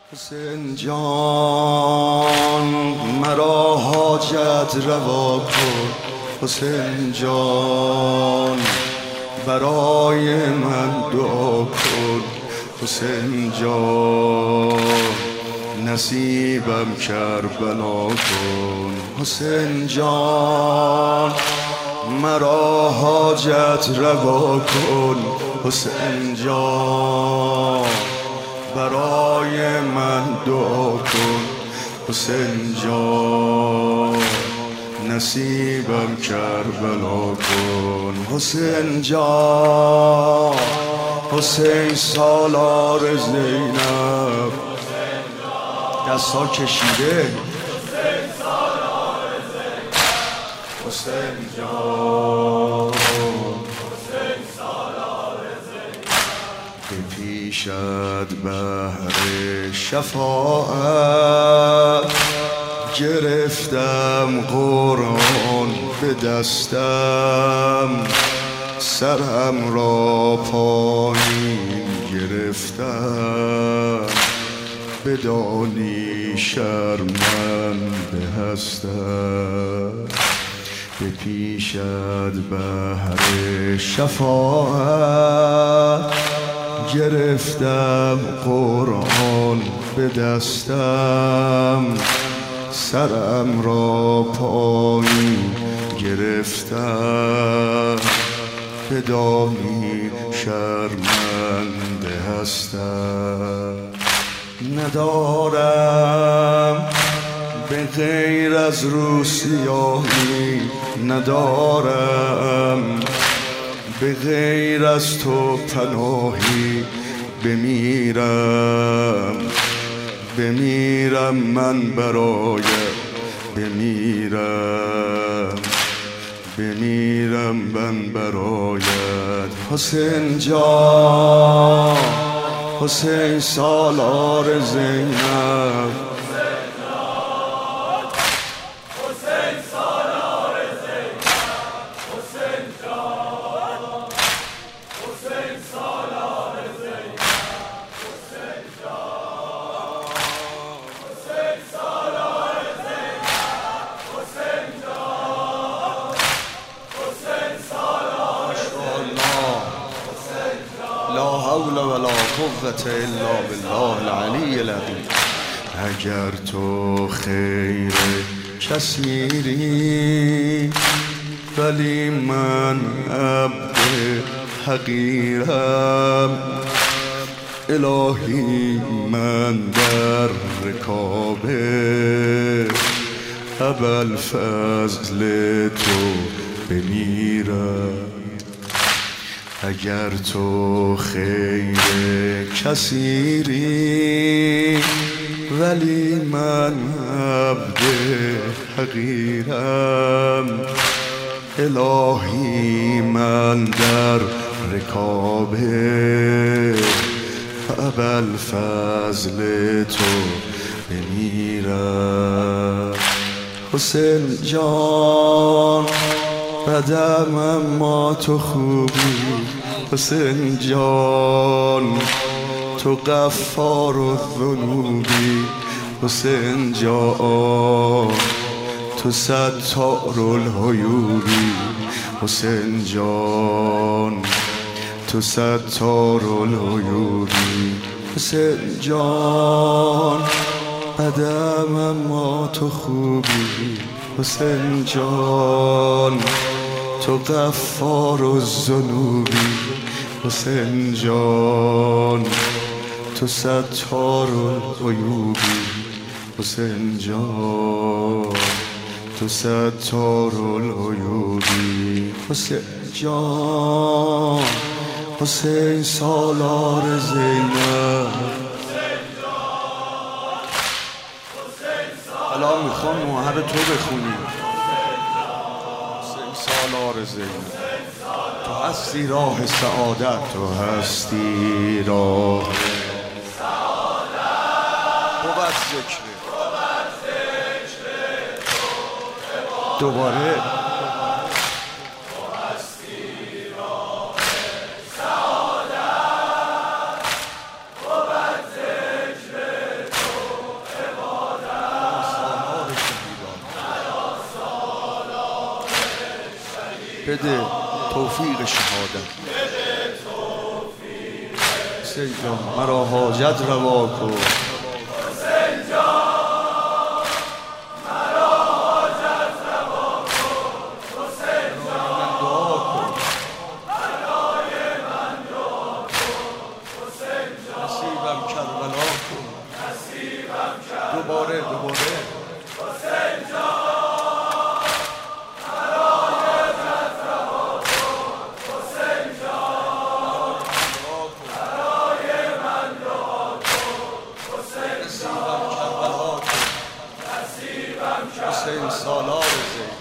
حسین جان مرا حاجت روا کن، حسین جان برای من دعا کن، حسین جان نصیبم کربلا کن، حسین جان مرا حاجت روا کن، حسین جان برای من دعا کن، حسین جان نصیبم کربلا کن، حسین جان حسین سالار زینب دستا کشیده، حسین جان به پیشت بهر شفاعت گرفتم قرآن به دستم، سرم را پایین گرفتم، بدانی شرمنده هستم. به پیشت بهر شفاعت گرفتم قرآن به دستم، سرم را پایین گرفتم، بدانی شرمنده هستم. ندارم به غیر از روسیاهی، ندارم به غیر از تو پناهی، بمیرم من برایت، بمیرم من برایت، حسین جان حسین سالار زینب، لا حول ولا قوة الا بالله العلی العظیم. اگر تو خیر کس میری، ولی من عبد حقیرم، الهی من در رکاب ابوالفضل تو بمیرم. اگر تو خیر کثیری، ولی من عبد حقیرم، الهی من در رکاب ابوالفضل تو بمیرم. حسین جان بدم اما تو خوبی، حسین جان تو غفار الذنوبی، حسین جان تو ستار العیوبی، حسین جان تو ستار العیوبی، حسین جان بدم اما تو خوبی، حسین جان تو غفار الذنوبی، حسین جان تو ستار العیوبی، حسین جان تو ستار العیوبی، حسین جان حسین سالار زینب. الان میخوام مهر تو بخونی، حسین سالار زینب. تو هستی راه سعادت، تو هستی راه سعادت، بود ذکر دوباره بده توفیق شهادت. حسین جان مرا حاجت روا کن. دوباره حسین سالار زین